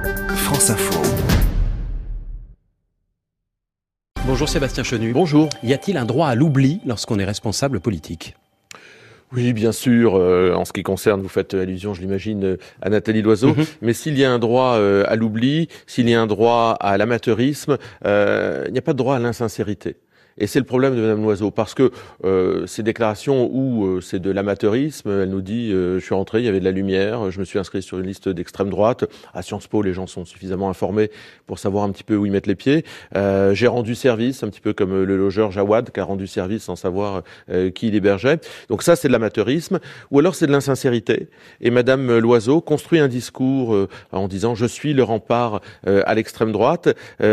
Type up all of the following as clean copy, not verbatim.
France Info. Bonjour Sébastien Chenu. Bonjour. Y a-t-il un droit à l'oubli lorsqu'on est responsable politique ? Oui, bien sûr. En ce qui concerne, vous faites allusion, je l'imagine, à Nathalie Loiseau. Mais s'il y a un droit à l'oubli, s'il y a un droit à l'amateurisme, il n'y a pas de droit à l'insincérité. Et c'est le problème de Mme Loiseau, parce que ces déclarations où c'est de l'amateurisme, elle nous dit je suis rentré, il y avait de la lumière, je me suis inscrit sur une liste d'extrême droite. À Sciences Po, les gens sont suffisamment informés pour savoir un petit peu où ils mettent les pieds. J'ai rendu service, un petit peu comme le logeur Jawad qui a rendu service sans savoir qui il hébergeait. Donc ça, c'est de l'amateurisme. Ou alors c'est de l'insincérité. Et Mme Loiseau construit un discours en disant je suis le rempart à l'extrême droite,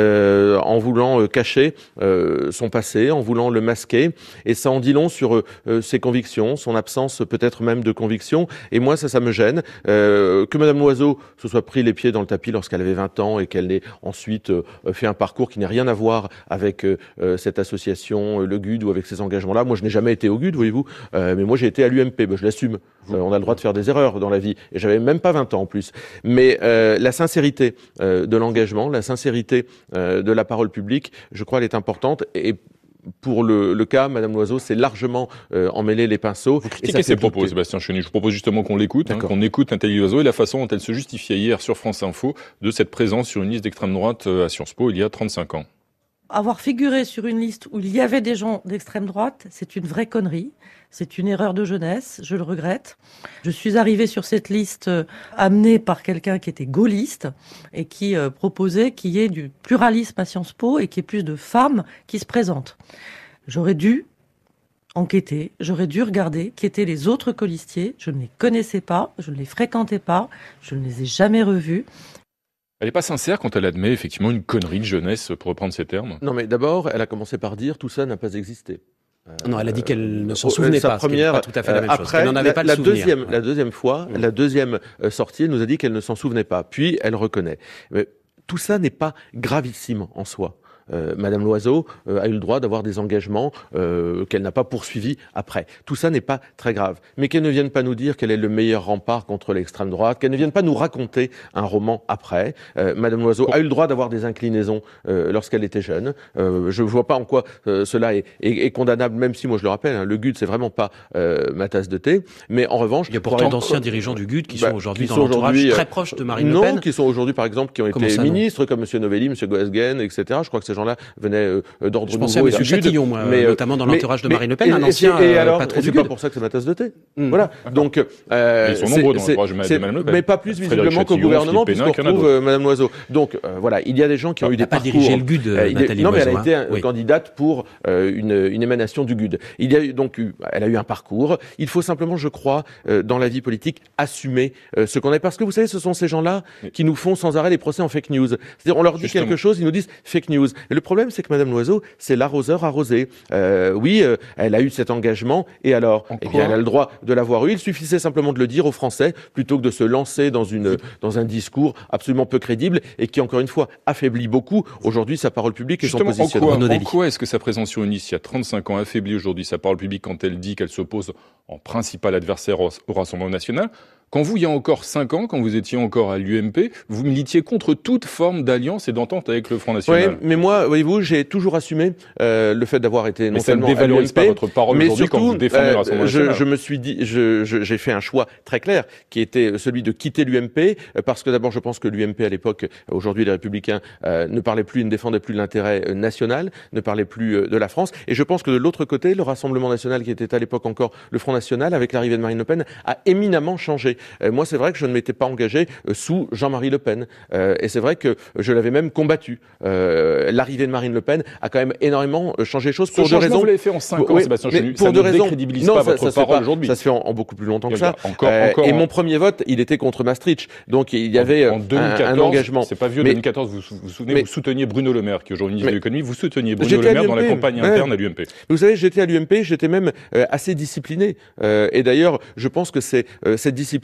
en voulant cacher son passé, en voulant le masquer, et ça en dit long sur ses convictions, son absence peut-être même de conviction, et moi ça me gêne. Que Mme Loiseau se soit pris les pieds dans le tapis lorsqu'elle avait 20 ans et qu'elle ait ensuite fait un parcours qui n'a rien à voir avec cette association, le GUD, ou avec ces engagements-là. Moi je n'ai jamais été au GUD, voyez-vous, mais moi j'ai été à l'UMP, je l'assume. On a le droit de faire des erreurs dans la vie, et j'avais même pas 20 ans en plus. Mais la sincérité de l'engagement, la sincérité de la parole publique, je crois elle est importante, et pour le cas, Mme Loiseau, c'est largement emmêler les pinceaux. Vous critiquez ses propos, Sébastien Chenu. Je vous propose justement qu'on l'écoute, qu'on écoute Nathalie Loiseau et la façon dont elle se justifiait hier sur France Info de cette présence sur une liste d'extrême droite à Sciences Po il y a 35 ans. Avoir figuré sur une liste où il y avait des gens d'extrême droite, c'est une vraie connerie. C'est une erreur de jeunesse, je le regrette. Je suis arrivée sur cette liste amenée par quelqu'un qui était gaulliste et qui proposait qu'il y ait du pluralisme à Sciences Po et qu'il y ait plus de femmes qui se présentent. J'aurais dû enquêter, j'aurais dû regarder qui étaient les autres colistiers. Je ne les connaissais pas, je ne les fréquentais pas, je ne les ai jamais revus. Elle n'est pas sincère quand elle admet effectivement une connerie de jeunesse, pour reprendre ces termes. Non, mais d'abord, elle a commencé par dire tout ça n'a pas existé. Non, elle a dit qu'elle ne s'en souvenait pas, première, ce qui n'est pas tout à fait la même chose. Après, Elle n'en avait pas le souvenir. La deuxième fois, la deuxième sortie, elle nous a dit qu'elle ne s'en souvenait pas. Puis, elle reconnaît. Mais tout ça n'est pas gravissime en soi. Madame Loiseau a eu le droit d'avoir des engagements qu'elle n'a pas poursuivis après. Tout ça n'est pas très grave. Mais qu'elle ne vienne pas nous dire qu'elle est le meilleur rempart contre l'extrême droite, qu'elle ne vienne pas nous raconter un roman après. Madame Loiseau a eu le droit d'avoir des inclinaisons lorsqu'elle était jeune. Je ne vois pas en quoi cela est condamnable, même si, moi je le rappelle, le GUD c'est vraiment pas ma tasse de thé. Mais en revanche... Il y a pourtant d'anciens dirigeants du GUD qui sont aujourd'hui dans l'entourage très proche de Marine Le Pen. Non, qui sont aujourd'hui par exemple, qui ont été ministres, comme M. Novelli, M. Goesgen, etc. Je crois que ces gens-là venaient d'ordre nouveau. Je pensais à M. Chatillon, moi, notamment dans l'entourage de Marine Le Pen, un ancien patron du GUD. C'est pas pour ça que c'est ma tasse de thé. Voilà. Donc, ils sont nombreux dans l'entourage de Mme Le Pen. Mais pas plus visiblement qu'au gouvernement, puisqu'on retrouve Mme Loiseau. Donc, voilà, il y a des gens qui ont eu des parcours. Elle n'a pas dirigé le GUD, Nathalie Loiseau. Non, mais elle a été candidate pour une émanation du GUD. Elle a eu un parcours. Il faut simplement, je crois, dans la vie politique, assumer ce qu'on est. Parce que vous savez, ce sont ces gens-là qui nous font sans arrêt les procès en fake news. C'est-à-dire, on leur dit quelque chose, ils nous disent fake news. Et le problème, c'est que Mme Loiseau, c'est l'arroseur arrosé. Oui, elle a eu cet engagement, et alors, elle a le droit de l'avoir eu. Il suffisait simplement de le dire aux Français, plutôt que de se lancer dans un discours absolument peu crédible, et qui, encore une fois, affaiblit beaucoup aujourd'hui sa parole publique et son positionnement. En quoi est-ce que sa présence sur une liste il y a 35 ans affaiblit aujourd'hui sa parole publique quand elle dit qu'elle s'oppose en principal adversaire au Rassemblement national ? Quand vous, il y a encore 5 ans, quand vous étiez encore à l'UMP, vous militiez contre toute forme d'alliance et d'entente avec le Front National. Oui, mais moi, voyez-vous, j'ai toujours assumé le fait d'avoir été non seulement à l'UMP, mais ça ne dévalorise pas votre parole aujourd'hui quand vous défendez le Rassemblement national. Je me suis dit, j'ai fait un choix très clair, qui était celui de quitter l'UMP, parce que d'abord, je pense que l'UMP à l'époque, aujourd'hui les Républicains, ne défendaient plus l'intérêt national, ne parlaient plus de la France, et je pense que de l'autre côté, le Rassemblement national, qui était à l'époque encore le Front National, avec l'arrivée de Marine Le Pen, a éminemment changé. Moi, c'est vrai que je ne m'étais pas engagé sous Jean-Marie Le Pen. Et c'est vrai que je l'avais même combattu. L'arrivée de Marine Le Pen a quand même énormément changé les choses pour deux raisons. Vous l'avez fait en 5 ans, Sébastien Chenu. Pour deux raisons. Ça ne décrédibilise pas votre parole aujourd'hui. Ça se fait en beaucoup plus longtemps que ça. Et mon premier vote, il était contre Maastricht. Donc il y avait un engagement. C'est pas vieux, 2014, vous vous souvenez, vous souteniez Bruno Le Maire, qui est aujourd'hui ministre de l'économie. Vous souteniez Bruno Le Maire dans la campagne interne à l'UMP. Vous savez, j'étais à l'UMP, j'étais même assez discipliné. Et d'ailleurs, je pense que c'est cette discipline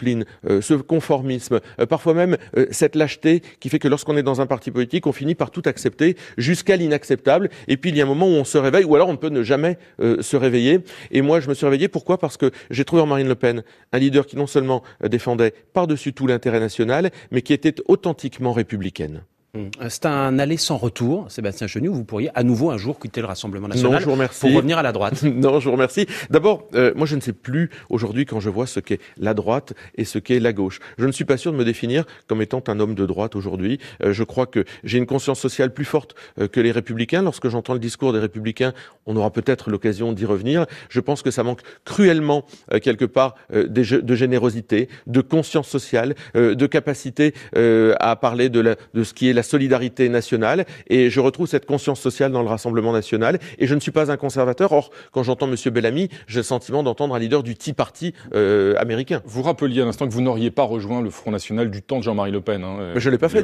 discipline, ce conformisme, parfois même cette lâcheté qui fait que lorsqu'on est dans un parti politique, on finit par tout accepter jusqu'à l'inacceptable. Et puis il y a un moment où on se réveille, ou alors on ne peut ne jamais se réveiller. Et moi, je me suis réveillé. Pourquoi ? Parce que j'ai trouvé en Marine Le Pen un leader qui non seulement défendait par-dessus tout l'intérêt national, mais qui était authentiquement républicaine. C'est un aller sans retour, Sébastien Chenu. Vous pourriez à nouveau un jour quitter le Rassemblement national. Non, je vous remercie. Pour revenir à la droite. Non, je vous remercie. D'abord, moi je ne sais plus aujourd'hui quand je vois ce qu'est la droite et ce qu'est la gauche. Je ne suis pas sûr de me définir comme étant un homme de droite aujourd'hui. Je crois que j'ai une conscience sociale plus forte que les Républicains. Lorsque j'entends le discours des Républicains, on aura peut-être l'occasion d'y revenir. Je pense que ça manque cruellement quelque part de générosité, de conscience sociale, de capacité à parler de ce qui est la solidarité nationale, et je retrouve cette conscience sociale dans le Rassemblement national, et je ne suis pas un conservateur. Or, quand j'entends M. Bellamy, j'ai le sentiment d'entendre un leader du Tea Party américain. Vous rappeliez à l'instant que vous n'auriez pas rejoint le Front National du temps de Jean-Marie Le Pen. Mais je ne l'ai pas fait.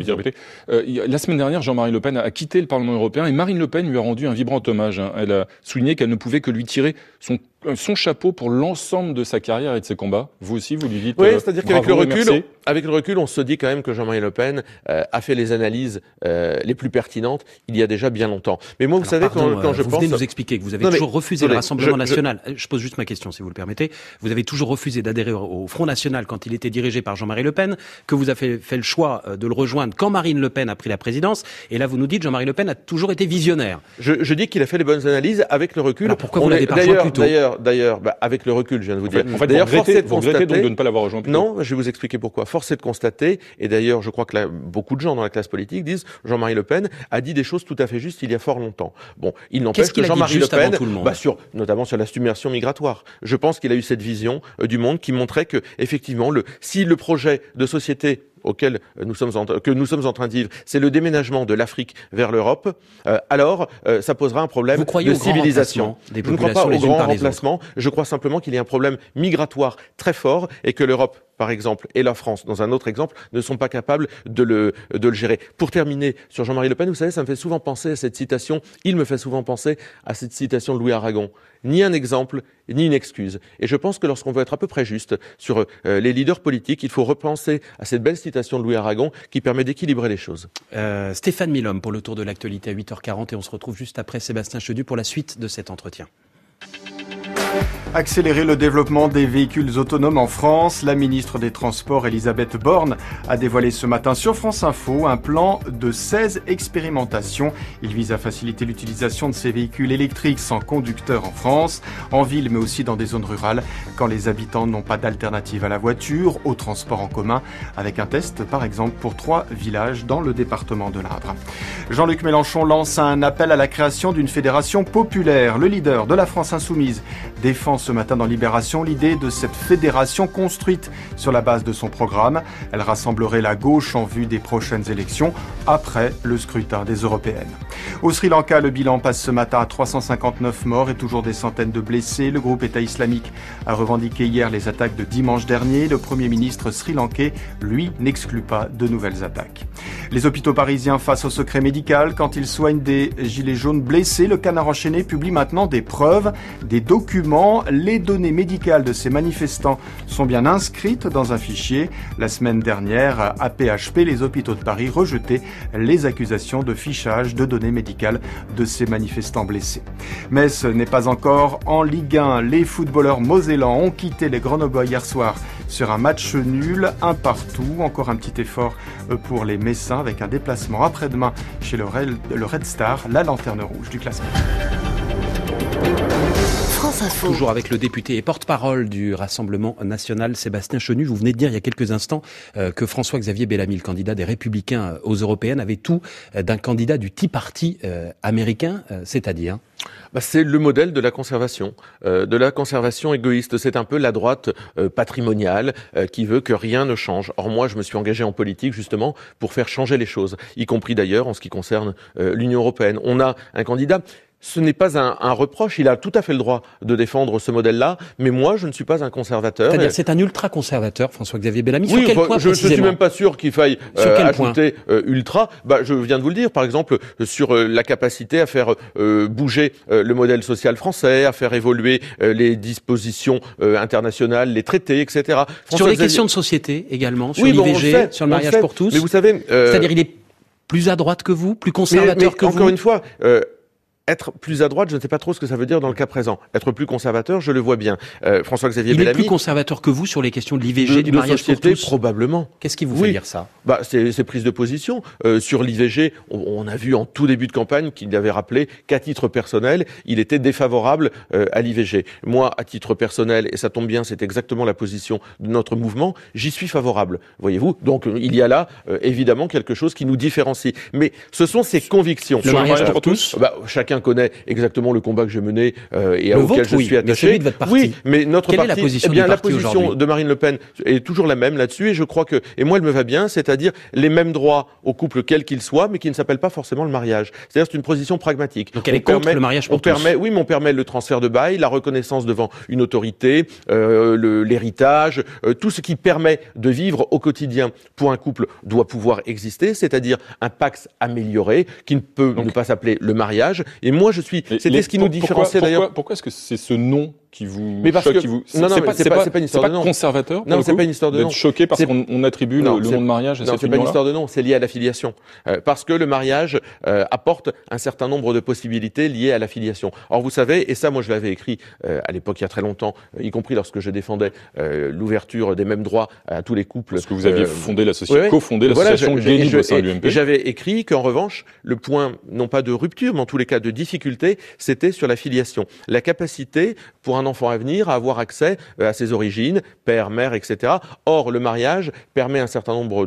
La semaine dernière, Jean-Marie Le Pen a quitté le Parlement européen et Marine Le Pen lui a rendu un vibrant hommage. Elle a souligné qu'elle ne pouvait que lui tirer son chapeau pour l'ensemble de sa carrière et de ses combats. Vous aussi, vous lui dites oui, c'est-à-dire qu'avec le recul, recul, on se dit quand même que Jean-Marie Le Pen a fait les analyses les plus pertinentes il y a déjà bien longtemps. Mais moi, vous savez, quand je pense... Vous venez nous expliquer que vous avez toujours refusé le Rassemblement national. Je pose juste ma question, si vous le permettez. Vous avez toujours refusé d'adhérer au Front National quand il était dirigé par Jean-Marie Le Pen, que vous avez fait le choix de le rejoindre quand Marine Le Pen a pris la présidence. Et là, vous nous dites Jean-Marie Le Pen a toujours été visionnaire. Je dis qu'il a fait les bonnes analyses avec le recul. Alors pourquoi vous l'avez pas rejoint plus tôt ? D'ailleurs, avec le recul, je viens de vous dire. En fait, d'ailleurs, vous regrettez donc de ne pas l'avoir rejoint plus tôt. Non, je vais vous expliquer pourquoi. Force est de constater, et d'ailleurs, je crois que beaucoup de gens dans la classe politique disent Jean-Marie Le Pen a dit des choses tout à fait justes il y a fort longtemps. Bon, il n'empêche que Jean-Marie Le Pen, notamment sur la submersion migratoire, je pense qu'il a eu cette vision du monde qui montrait que, effectivement, si le projet de société que nous sommes en train de vivre, c'est le déménagement de l'Afrique vers l'Europe, alors ça posera un problème de civilisation. Je ne crois pas au grand remplacement, je crois simplement qu'il y a un problème migratoire très fort et que l'Europe, par exemple, et la France, dans un autre exemple, ne sont pas capables de le gérer. Pour terminer sur Jean-Marie Le Pen, vous savez, ça me fait souvent penser à cette citation, il me fait souvent penser à cette citation de Louis Aragon. Ni un exemple, ni une excuse. Et je pense que lorsqu'on veut être à peu près juste sur les leaders politiques, il faut repenser à cette belle citation de Louis Aragon qui permet d'équilibrer les choses. Stéphane Milhomme pour le tour de l'actualité à 8h40 et on se retrouve juste après Sébastien Chenu pour la suite de cet entretien. Accélérer le développement des véhicules autonomes en France. La ministre des Transports, Elisabeth Borne, a dévoilé ce matin sur France Info un plan de 16 expérimentations. Il vise à faciliter l'utilisation de ces véhicules électriques sans conducteur en France, en ville mais aussi dans des zones rurales, quand les habitants n'ont pas d'alternative à la voiture, au transport en commun, avec un test par exemple pour 3 villages dans le département de l'Indre. Jean-Luc Mélenchon lance un appel à la création d'une fédération populaire. Le leader de la France Insoumise défend ce matin dans Libération l'idée de cette fédération construite sur la base de son programme. Elle rassemblerait la gauche en vue des prochaines élections après le scrutin des européennes. Au Sri Lanka, le bilan passe ce matin à 359 morts et toujours des centaines de blessés. Le groupe État islamique a revendiqué hier les attaques de dimanche dernier. Le Premier ministre sri-lankais, lui, n'exclut pas de nouvelles attaques. Les hôpitaux parisiens face au secret médical. Quand ils soignent des gilets jaunes blessés, le Canard enchaîné publie maintenant des preuves, des documents. Les données médicales de ces manifestants sont bien inscrites dans un fichier. La semaine dernière, à PHP, les hôpitaux de Paris rejetaient les accusations de fichage de données médicales de ces manifestants blessés. Mais ce n'est pas encore en Ligue 1. Les footballeurs mosellans ont quitté les Grenoblois hier soir sur un match nul, 1-1. Encore un petit effort pour les Messins avec un déplacement après-demain chez le Red Star, la lanterne rouge du classement. Toujours avec le député et porte-parole du Rassemblement national, Sébastien Chenu. Vous venez de dire il y a quelques instants que François-Xavier Bellamy, le candidat des Républicains aux Européennes, avait tout d'un candidat du Tea Party américain, c'est-à-dire c'est le modèle de la conservation égoïste. C'est un peu la droite patrimoniale qui veut que rien ne change. Or moi, je me suis engagé en politique justement pour faire changer les choses, y compris d'ailleurs en ce qui concerne l'Union européenne. On a un candidat Ce n'est pas un reproche, il a tout à fait le droit de défendre ce modèle-là, mais moi, je ne suis pas un conservateur. C'est-à-dire, c'est un ultra-conservateur, François-Xavier Bellamy. Oui, sur quel point je ne suis même pas sûr qu'il faille ajouter ultra. Je viens de vous le dire, par exemple, sur la capacité à faire bouger le modèle social français, à faire évoluer les dispositions internationales, les traités, etc. Sur les questions de société également, sur l'IVG, sur le mariage pour tous. Mais vous savez... c'est-à-dire, il est plus à droite que vous, plus conservateur que vous. Encore une fois... être plus à droite, je ne sais pas trop ce que ça veut dire dans le cas présent. Être plus conservateur, je le vois bien. François-Xavier Bellamy... Il est plus conservateur que vous sur les questions de l'IVG, du mariage pour tous. Probablement. Qu'est-ce qui vous fait dire ça? C'est prise de position. Sur l'IVG, on a vu en tout début de campagne qu'il avait rappelé qu'à titre personnel, il était défavorable à l'IVG. Moi, à titre personnel, et ça tombe bien, c'est exactement la position de notre mouvement, j'y suis favorable, voyez-vous. Donc, il y a là, évidemment, quelque chose qui nous différencie. Mais ce sont ses convictions. Le mariage pour tous, chacun connaît exactement le combat que j'ai mené et auquel je suis attaché. Mais celui de votre parti. Oui, mais notre Quelle parti, est la position du parti aujourd'hui ? La position de Marine Le Pen est toujours la même là-dessus, et je crois que, et moi elle me va bien, c'est-à-dire les mêmes droits au couple quel qu'il soit, mais qui ne s'appellent pas forcément le mariage. C'est-à-dire c'est une position pragmatique. Donc elle est contre le mariage pour tous. Oui, mais on permet le transfert de bail, la reconnaissance devant une autorité, l'héritage, tout ce qui permet de vivre au quotidien pour un couple doit pouvoir exister, c'est-à-dire un pax amélioré qui ne peut ne pas s'appeler le mariage. Et moi, c'était ce qui nous différenciait d'ailleurs. Pourquoi est-ce que c'est ce nom qui vous choque, qui vous... Non, c'est pas une histoire de nom. Conservateur. Non, c'est pas une histoire de nom. Vous êtes choqué parce qu'on attribue le nom de mariage à cette union-là. Non, c'est pas une histoire de nom. C'est lié à la filiation. Parce que le mariage apporte un certain nombre de possibilités liées à la filiation. Or, vous savez, et ça, moi, je l'avais écrit à l'époque, il y a très longtemps, y compris lorsque je défendais l'ouverture des mêmes droits à tous les couples. Parce que vous aviez fondé l'association, cofondé l'association Gay Libre au sein de l'UMP. Et j'avais écrit qu'en revanche, le point, non pas de rupture, mais en tous les cas de difficulté, c'était sur la filiation. La capacité pour un enfant à venir à avoir accès à ses origines, père, mère, etc. Or, le mariage permet un certain nombre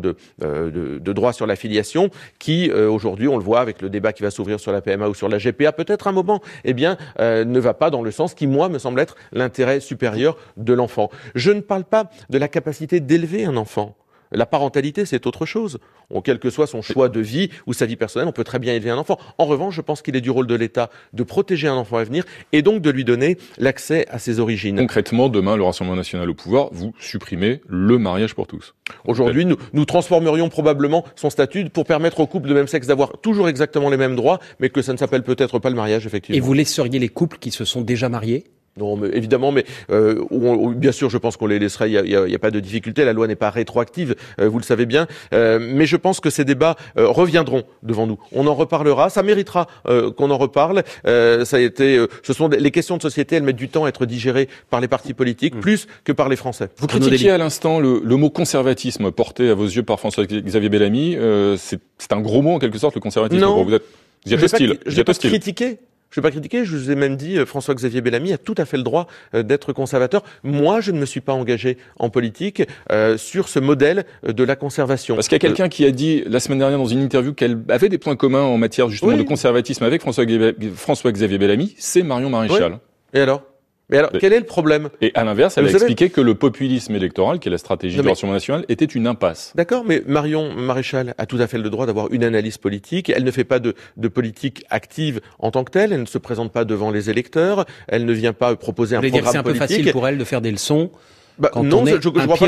de droits sur la filiation qui, aujourd'hui, on le voit avec le débat qui va s'ouvrir sur la PMA ou sur la GPA, peut-être un moment, ne va pas dans le sens qui, moi, me semble être l'intérêt supérieur de l'enfant. Je ne parle pas de la capacité d'élever un enfant. La parentalité, c'est autre chose. Quel que soit son choix de vie ou sa vie personnelle, on peut très bien élever un enfant. En revanche, je pense qu'il est du rôle de l'État de protéger un enfant à venir et donc de lui donner l'accès à ses origines. Concrètement, demain, le Rassemblement national au pouvoir, vous supprimez le mariage pour tous. Aujourd'hui, nous transformerions probablement son statut pour permettre aux couples de même sexe d'avoir toujours exactement les mêmes droits, mais que ça ne s'appelle peut-être pas le mariage, effectivement. Et vous laisseriez les couples qui se sont déjà mariés ? Non, mais évidemment, mais bien sûr, je pense qu'on les laisserait. Il y a pas de difficulté. La loi n'est pas rétroactive, vous le savez bien. Mais je pense que ces débats reviendront devant nous. On en reparlera. Ça méritera qu'on en reparle. Ça a été. Ce sont les questions de société. Elles mettent du temps à être digérées par les partis politiques, plus que par les Français. Vous critiquiez à l'instant le mot conservatisme porté à vos yeux par François-Xavier Bellamy. C'est un gros mot en quelque sorte, le conservatisme. Non, vous êtes hostile. Je vais pas critiquer. Je ne vais pas critiquer, je vous ai même dit, François-Xavier Bellamy a tout à fait le droit d'être conservateur. Moi, je ne me suis pas engagé en politique sur ce modèle de la conservation. Parce qu'il y a quelqu'un qui a dit la semaine dernière dans une interview qu'elle avait des points communs en matière justement de conservatisme avec François-Xavier Bellamy, c'est Marion Maréchal. Oui. Et alors, quel est le problème ? Et à l'inverse, elle a expliqué que le populisme électoral, qui est la stratégie du Rassemblement national, était une impasse. D'accord, mais Marion Maréchal a tout à fait le droit d'avoir une analyse politique. Elle ne fait pas de politique active en tant que telle. Elle ne se présente pas devant les électeurs. Elle ne vient pas proposer un programme politique. C'est un peu facile pour elle de faire des leçons. Non, je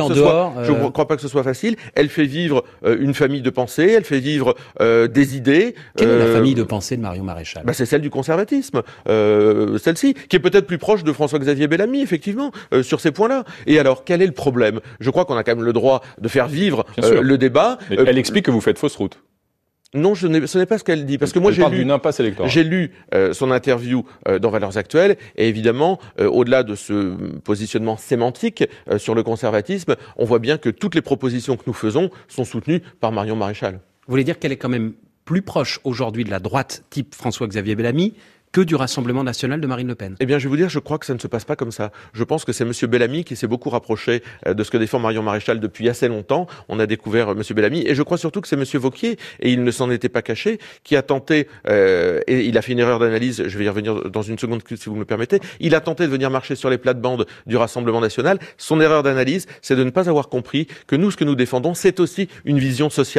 ne crois pas que ce soit facile. Elle fait vivre une famille de pensée, elle fait vivre des idées. Quelle est la famille de pensée de Marion Maréchal ? C'est celle du conservatisme, celle-ci, qui est peut-être plus proche de François-Xavier Bellamy, effectivement, sur ces points-là. Et alors, quel est le problème ? Je crois qu'on a quand même le droit de faire vivre le débat. Mais elle explique que vous faites fausse route. Non, ce n'est pas ce qu'elle dit. Parce que moi, j'ai lu son interview dans Valeurs Actuelles, et évidemment, au-delà de ce positionnement sémantique sur le conservatisme, on voit bien que toutes les propositions que nous faisons sont soutenues par Marion Maréchal. Vous voulez dire qu'elle est quand même plus proche aujourd'hui de la droite type François-Xavier Bellamy que du Rassemblement national de Marine Le Pen? Eh bien, je vais vous dire, je crois que ça ne se passe pas comme ça. Je pense que c'est M. Bellamy qui s'est beaucoup rapproché de ce que défend Marion Maréchal depuis assez longtemps. On a découvert M. Bellamy, et je crois surtout que c'est M. Wauquiez, et il ne s'en était pas caché, qui a tenté, et il a fait une erreur d'analyse, je vais y revenir dans une seconde si vous me le permettez, il a tenté de venir marcher sur les plates-bandes du Rassemblement national. Son erreur d'analyse, c'est de ne pas avoir compris que nous, ce que nous défendons, c'est aussi une vision sociale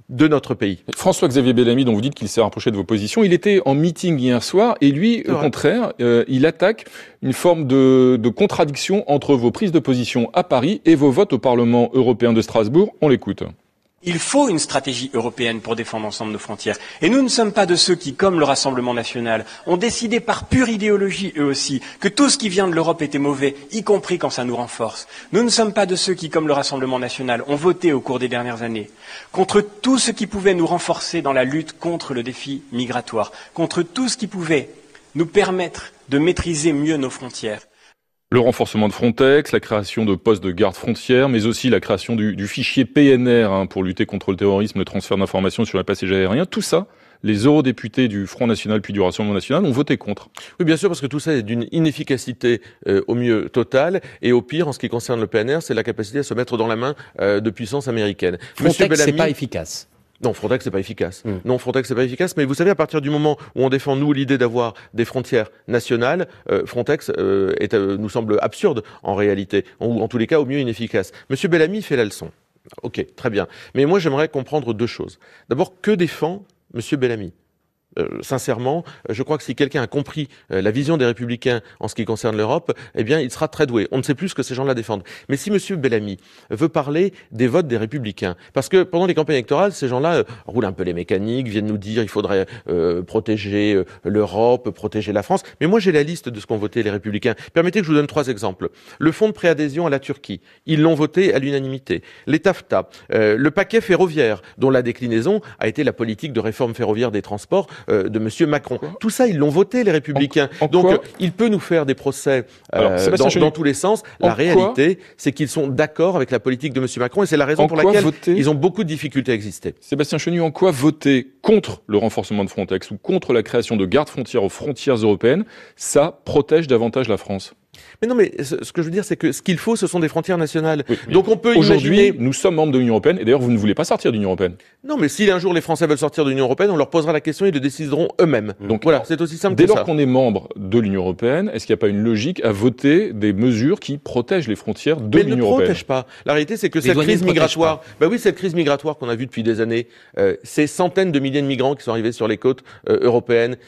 de notre pays. François-Xavier Bellamy, dont vous dites qu'il s'est rapproché de vos positions, il était en meeting hier soir et lui, au contraire, il attaque une forme de contradiction entre vos prises de position à Paris et vos votes au Parlement européen de Strasbourg. On l'écoute. Il faut une stratégie européenne pour défendre ensemble nos frontières. Et nous ne sommes pas de ceux qui, comme le Rassemblement national, ont décidé par pure idéologie, eux aussi, que tout ce qui vient de l'Europe était mauvais, y compris quand ça nous renforce. Nous ne sommes pas de ceux qui, comme le Rassemblement national, ont voté au cours des dernières années contre tout ce qui pouvait nous renforcer dans la lutte contre le défi migratoire, contre tout ce qui pouvait nous permettre de maîtriser mieux nos frontières. Le renforcement de Frontex, la création de postes de garde-frontières, mais aussi la création du fichier PNR pour lutter contre le terrorisme, le transfert d'informations sur les passagers aériens, tout ça, les eurodéputés du Front National puis du Rassemblement National ont voté contre. Oui, bien sûr, parce que tout ça est d'une inefficacité au mieux totale, et au pire, en ce qui concerne le PNR, c'est la capacité à se mettre dans la main de puissances américaines. Frontex, c'est pas efficace. Non, Frontex, c'est pas efficace. Non, Frontex, c'est pas efficace. Mais vous savez, à partir du moment où on défend, nous, l'idée d'avoir des frontières nationales, Frontex nous semble absurde, en réalité. Ou, en tous les cas, au mieux inefficace. Monsieur Bellamy fait la leçon. Ok, très bien. Mais moi, j'aimerais comprendre deux choses. D'abord, que défend Monsieur Bellamy ? Sincèrement, je crois que si quelqu'un a compris la vision des Républicains en ce qui concerne l'Europe, eh bien, il sera très doué. On ne sait plus ce que ces gens-là défendent. Mais si Monsieur Bellamy veut parler des votes des Républicains, parce que pendant les campagnes électorales, ces gens-là roulent un peu les mécaniques, viennent nous dire il faudrait protéger l'Europe, protéger la France. Mais moi, j'ai la liste de ce qu'ont voté les Républicains. Permettez que je vous donne 3 exemples. Le fonds de préadhésion à la Turquie, ils l'ont voté à l'unanimité. Les TAFTA, le paquet ferroviaire, dont la déclinaison a été la politique de réforme ferroviaire des transports de Monsieur Macron. Tout ça, ils l'ont voté, les Républicains. Donc, il peut nous faire des procès dans tous les sens. La réalité, c'est qu'ils sont d'accord avec la politique de Monsieur Macron et c'est la raison pour laquelle ils ont beaucoup de difficultés à exister. Sébastien Chenu, en quoi voter contre le renforcement de Frontex ou contre la création de gardes-frontières aux frontières européennes, ça protège davantage la France ? Mais non, mais ce que je veux dire, c'est que ce qu'il faut, ce sont des frontières nationales. Oui, donc on peut aujourd'hui, imaginer... nous sommes membres de l'Union européenne, et d'ailleurs, vous ne voulez pas sortir de l'Union européenne. Non, mais si un jour les Français veulent sortir de l'Union européenne, on leur posera la question et ils le décideront eux-mêmes. Donc voilà, c'est aussi simple que ça. Dès lors qu'on est membre de l'Union européenne, est-ce qu'il n'y a pas une logique à voter des mesures qui protègent les frontières de l'Union européenne ? Mais ne protègent pas. La réalité, c'est que cette crise migratoire, cette crise migratoire qu'on a vue depuis des années, ces centaines de milliers de migrants qui sont arrivés sur les côtes européennes,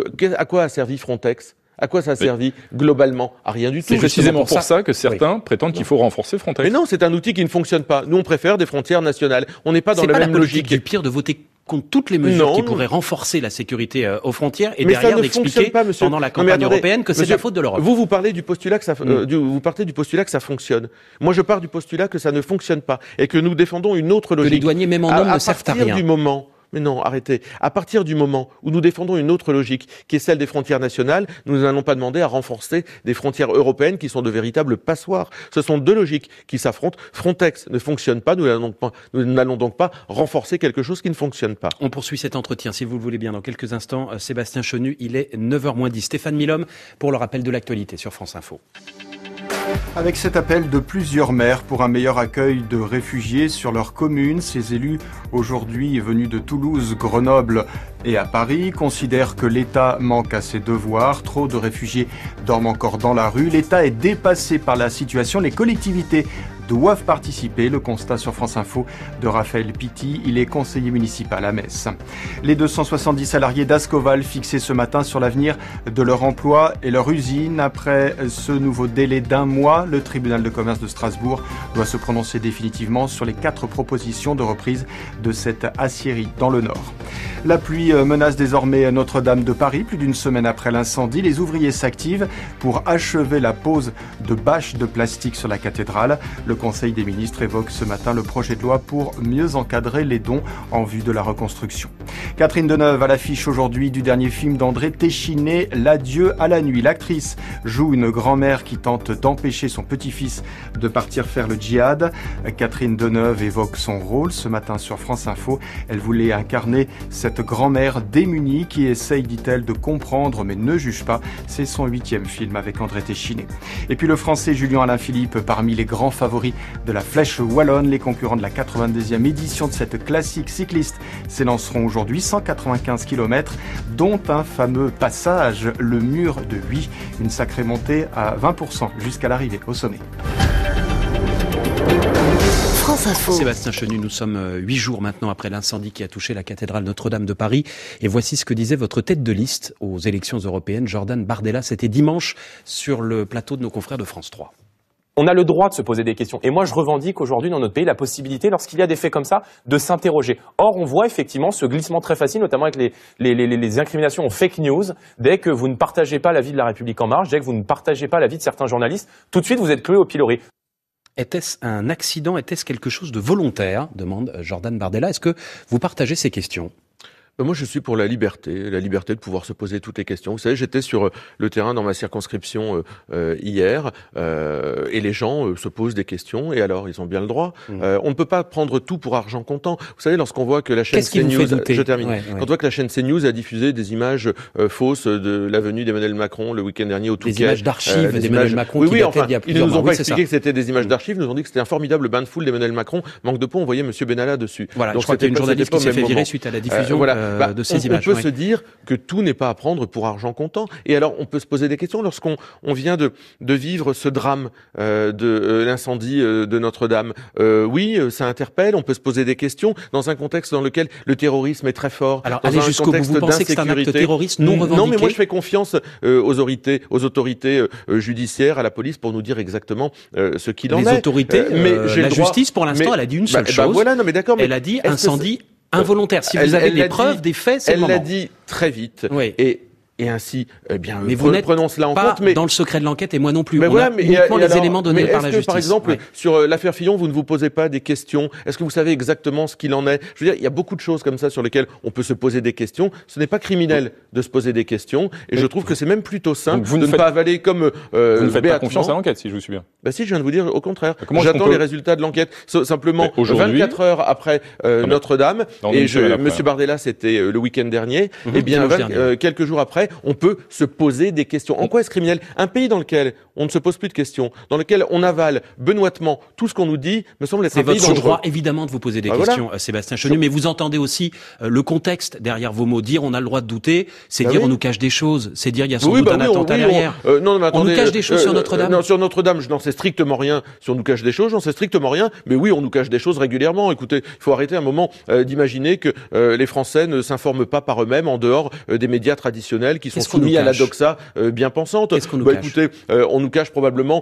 à quoi a servi Frontex ? À quoi ça a servi globalement ? À rien du tout. C'est précisément pour ça que certains prétendent qu'il faut renforcer Frontex. Mais non, c'est un outil qui ne fonctionne pas. Nous, on préfère des frontières nationales. On n'est pas dans la même logique. Du pire de voter contre toutes les mesures qui pourraient renforcer la sécurité aux frontières et derrière d'expliquer pendant la campagne européenne que c'est de la faute de l'Europe. Vous parlez du postulat que ça, vous partez du postulat que ça fonctionne. Moi, je pars du postulat que ça ne fonctionne pas et que nous défendons une autre logique. Que les douaniers, même en hommes, ne servent à rien. Mais non, arrêtez. À partir du moment où nous défendons une autre logique, qui est celle des frontières nationales, nous n'allons pas demander à renforcer des frontières européennes qui sont de véritables passoires. Ce sont deux logiques qui s'affrontent. Frontex ne fonctionne pas, nous n'allons donc pas renforcer quelque chose qui ne fonctionne pas. On poursuit cet entretien, si vous le voulez bien, dans quelques instants. Sébastien Chenu, il est 9h moins 10. Stéphane Milhomme pour le rappel de l'actualité sur France Info. Avec cet appel de plusieurs maires pour un meilleur accueil de réfugiés sur leur commune, ces élus, aujourd'hui venus de Toulouse, Grenoble et à Paris, considèrent que l'État manque à ses devoirs. Trop de réfugiés dorment encore dans la rue. L'État est dépassé par la situation. Les collectivités doivent participer. Le constat sur France Info de Raphaël Pitti. Il est conseiller municipal à Metz. Les 270 salariés d'Ascoval fixés ce matin sur l'avenir de leur emploi et leur usine. Après ce nouveau délai d'1 mois, le tribunal de commerce de Strasbourg doit se prononcer définitivement sur les 4 propositions de reprise de cette aciérie dans le Nord. La pluie menace désormais Notre-Dame de Paris. Plus d'une semaine après l'incendie, les ouvriers s'activent pour achever la pose de bâches de plastique sur la cathédrale. Le Conseil des ministres évoque ce matin le projet de loi pour mieux encadrer les dons en vue de la reconstruction. Catherine Deneuve à l'affiche aujourd'hui du dernier film d'André Téchiné, L'adieu à la nuit. L'actrice joue une grand-mère qui tente d'empêcher son petit-fils de partir faire le djihad. Catherine Deneuve évoque son rôle ce matin sur France Info. Elle voulait incarner cette grand-mère démunie qui essaye, dit-elle, de comprendre mais ne juge pas. C'est son 8e film avec André Téchiné. Et puis le Français Julien Alaphilippe parmi les grands favoris de la Flèche Wallonne. Les concurrents de la 92e édition de cette classique cycliste s'élanceront aujourd'hui 195 km, dont un fameux passage, le mur de Huy, une sacrée montée à 20% jusqu'à l'arrivée au sommet. France Info. Sébastien Chenu, nous sommes 8 jours maintenant après l'incendie qui a touché la cathédrale Notre-Dame de Paris. Et voici ce que disait votre tête de liste aux élections européennes, Jordan Bardella. C'était dimanche sur le plateau de nos confrères de France 3. On a le droit de se poser des questions. Et moi, je revendique aujourd'hui dans notre pays la possibilité, lorsqu'il y a des faits comme ça, de s'interroger. Or, on voit effectivement ce glissement très facile, notamment avec les incriminations en fake news. Dès que vous ne partagez pas l'avis de La République En Marche, dès que vous ne partagez pas l'avis de certains journalistes, tout de suite, vous êtes cloué au pilori. Était-ce un accident? Était-ce quelque chose de volontaire? Demande Jordan Bardella. Est-ce que vous partagez ces questions? Moi, je suis pour la liberté de pouvoir se poser toutes les questions. Vous savez, j'étais sur le terrain dans ma circonscription hier, et les gens se posent des questions, et alors, ils ont bien le droit. On ne peut pas prendre tout pour argent comptant. Vous savez, lorsqu'on voit que la chaîne CNews, je termine, quand on voit que la chaîne CNews a diffusé des images fausses de la venue d'Emmanuel Macron le week-end dernier au Touquet. Des images d'archives d'Emmanuel Macron qui dataient d'il y a plusieurs mois. Ils ne nous ont pas expliqué que c'était des images d'archives, ils nous ont dit que c'était un formidable bain de foule d'Emmanuel Macron. Manque de peau, on voyait Monsieur Benalla dessus. Voilà, donc je crois qu'il y a une journaliste qui s'est fait virer suite à la diffusion de ces images. On peut se dire que tout n'est pas à prendre pour argent comptant. Et alors, on peut se poser des questions lorsqu'on vient de vivre ce drame de l'incendie de Notre-Dame. Oui, ça interpelle. On peut se poser des questions dans un contexte dans lequel le terrorisme est très fort. Alors, allez jusqu'au bout. Vous pensez que c'est un acte terroriste non revendiqué? Non, mais moi, je fais confiance aux autorités judiciaires, à la police, pour nous dire exactement ce qu'il en est. Les autorités, la justice, pour l'instant, elle a dit une seule chose. Voilà, non, mais d'accord. Elle a dit incendie involontaire. Si vous avez des preuves, des faits, c'est le moment. Elle l'a dit très vite. Oui. Et ainsi, eh bien, mais vous n'êtes prenons cela en pas compte. Mais dans le secret de l'enquête, et moi non plus. Mais on voilà, a uniquement les éléments donnés par la justice. Par exemple, sur l'affaire Fillon, vous ne vous posez pas des questions? Est-ce que vous savez exactement ce qu'il en est? Je veux dire, il y a beaucoup de choses comme ça sur lesquelles on peut se poser des questions. Ce n'est pas criminel de se poser des questions, et je trouve que c'est même plutôt sain de ne pas avaler comme vous ne faites pas confiance à l'enquête, si je vous suis bien. Bah si, je viens de vous dire au contraire. J'attends les résultats de l'enquête. Simplement, 24 heures après Notre-Dame, et Monsieur Bardella, c'était le week-end dernier. Eh bien, quelques jours après, on peut se poser des questions. En quoi est-ce criminel? Un pays dans lequel on ne se pose plus de questions, dans lequel on avale benoîtement tout ce qu'on nous dit, me semble être un pays dangereux. C'est votre droit, évidemment, de vous poser des questions, Sébastien Chenu, mais vous entendez aussi le contexte derrière vos mots. Dire on a le droit de douter, c'est dire on nous cache des choses, c'est dire il y a sans doute un attentat derrière. Non, mais attendez, on nous cache des choses sur Notre-Dame? Non, sur Notre-Dame, je n'en sais strictement rien. Si on nous cache des choses, j'en sais strictement rien. Mais oui, on nous cache des choses régulièrement. Écoutez, il faut arrêter un moment d'imaginer que les Français ne s'informent pas par eux-mêmes en dehors des médias traditionnels qui sont soumis à la doxa bien pensante. Qu'est-ce qu'on nous cache? Écoutez, on nous cache probablement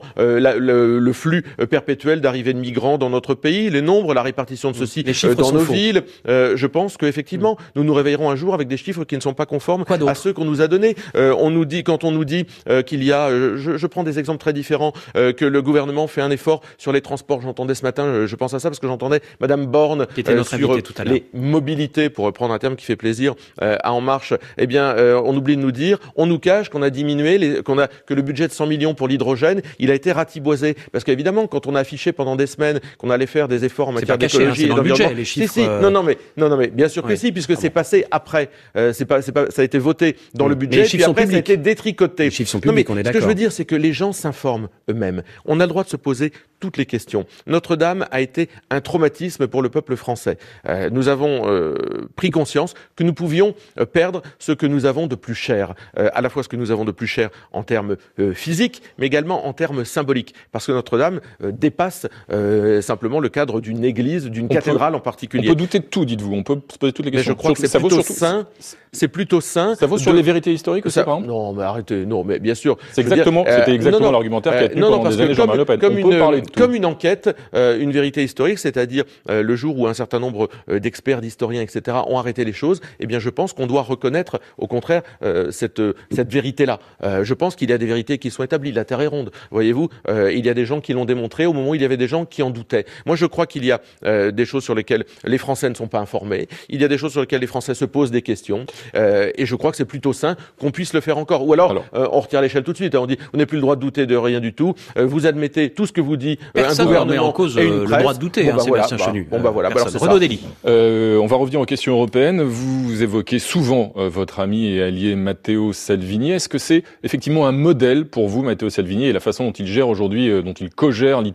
le flux perpétuel d'arrivée de migrants dans notre pays, les nombres, la répartition de ceux-ci dans nos villes. Je pense qu'effectivement, nous nous réveillerons un jour avec des chiffres qui ne sont pas conformes à ceux qu'on nous a donnés. On nous dit, quand on nous dit qu'il y a, je prends des exemples très différents, que le gouvernement fait un effort sur les transports. J'entendais ce matin, je pense à ça parce que j'entendais Madame Borne sur les mobilités, pour reprendre un terme qui fait plaisir à En Marche. Eh bien, on oublie de nous dire, on nous cache qu'on a diminué, que le budget de 100 millions pour l'hydrogène, il a été ratiboisé. Parce qu'évidemment, quand on a affiché pendant des semaines qu'on allait faire des efforts en matière d'écologie et d'environnement, les chiffres. Si, non, mais bien sûr que si, puisque c'est passé après. Ça a été voté dans le budget, puis après ça a été détricoté. Les chiffres sont publics, on est d'accord. Ce que je veux dire, c'est que les gens s'informent eux-mêmes. On a le droit de se poser toutes les questions. Notre-Dame a été un traumatisme pour le peuple français. Nous avons pris conscience que nous pouvions perdre ce que nous avons de plus cher, à la fois ce que nous avons de plus cher en termes physiques, mais également en termes symboliques, parce que Notre-Dame dépasse simplement le cadre d'une église, d'une cathédrale en particulier. On peut douter de tout, dites-vous. On peut se poser toutes les questions. Mais je crois que c'est plutôt sain. C'est plutôt sain. Ça vaut sur les vérités historiques aussi, par exemple? Non, mais arrêtez. Non, mais bien sûr. C'était exactement l'argumentaire qui a tenu pendant des années Jean-Marie Le Pen. Comme une enquête, une vérité historique, c'est-à-dire le jour où un certain nombre d'experts, d'historiens, etc. ont arrêté les choses, eh bien, je pense qu'on doit reconnaître, au contraire, cette vérité-là. Je pense qu'il y a des vérités qui sont établies. La Terre est ronde. Voyez-vous, il y a des gens qui l'ont démontré au moment où il y avait des gens qui en doutaient. Moi, je crois qu'il y a des choses sur lesquelles les Français ne sont pas informés. Il y a des choses sur lesquelles les Français se posent des questions. Et je crois que c'est plutôt sain qu'on puisse le faire encore. Ou alors on retire l'échelle tout de suite. On dit, on n'a plus le droit de douter de rien du tout. Vous admettez tout ce que vous dit un gouvernement met en cause et une presse. Le droit de douter, Sébastien Chenu. Renaud Dely. On va revenir aux questions européennes. Vous évoquez souvent votre ami et allié Matteo Salvini. Est-ce que c'est effectivement un modèle pour vous, Matteo Salvini, et la façon dont il gère aujourd'hui, dont il co-gère l'Italie?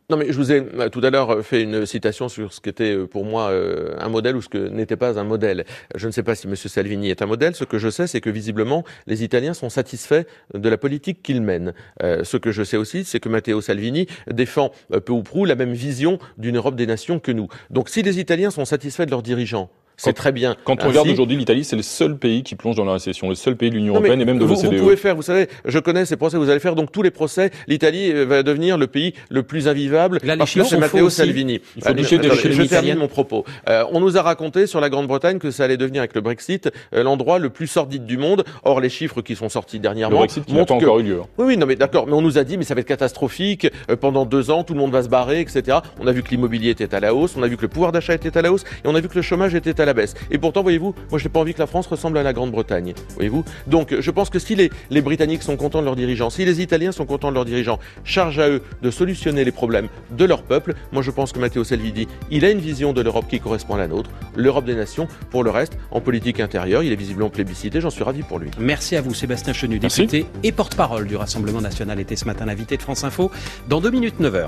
Non, mais je vous ai tout à l'heure fait une citation sur ce qu'était pour moi un modèle ou ce que n'était pas un modèle. Je ne sais pas si M. Salvini est un modèle. Ce que je sais, c'est que visiblement, les Italiens sont satisfaits de la politique qu'il mène. Ce que je sais aussi, c'est que Matteo Salvini défend peu ou prou la même vision d'une Europe des nations que nous. Donc si les Italiens sont satisfaits de leurs dirigeants, c'est très bien. Quand on regarde aujourd'hui, l'Italie, c'est le seul pays qui plonge dans la récession, le seul pays de l'Union européenne et même de l'OCDE. Vous pouvez faire, vous savez, je connais ces procès, vous allez faire donc tous les procès. L'Italie va devenir le pays le plus invivable parce que c'est Matteo Salvini. Je termine mon propos. On nous a raconté sur la Grande-Bretagne que ça allait devenir avec le Brexit l'endroit le plus sordide du monde. Or, les chiffres qui sont sortis dernièrement montrent qu'il n'a pas encore eu lieu. Oui, non, mais d'accord. Mais on nous a dit, mais ça va être catastrophique. Pendant 2 ans, tout le monde va se barrer, etc. On a vu que l'immobilier était à la hausse, on a vu que le pouvoir d'achat était à la hausse, et on a vu que le chômage était à la baisse. Et pourtant, voyez-vous, moi, je n'ai pas envie que la France ressemble à la Grande-Bretagne. Voyez-vous. Donc, je pense que si les Britanniques sont contents de leurs dirigeants, si les Italiens sont contents de leurs dirigeants, charge à eux de solutionner les problèmes de leur peuple. Moi, je pense que Matteo Salvini, il a une vision de l'Europe qui correspond à la nôtre, l'Europe des nations. Pour le reste, en politique intérieure, il est visiblement plébiscité. J'en suis ravi pour lui. Merci à vous, Sébastien Chenu, député et porte-parole du Rassemblement national, était ce matin l'invité de France Info. Dans 2 minutes, 9h.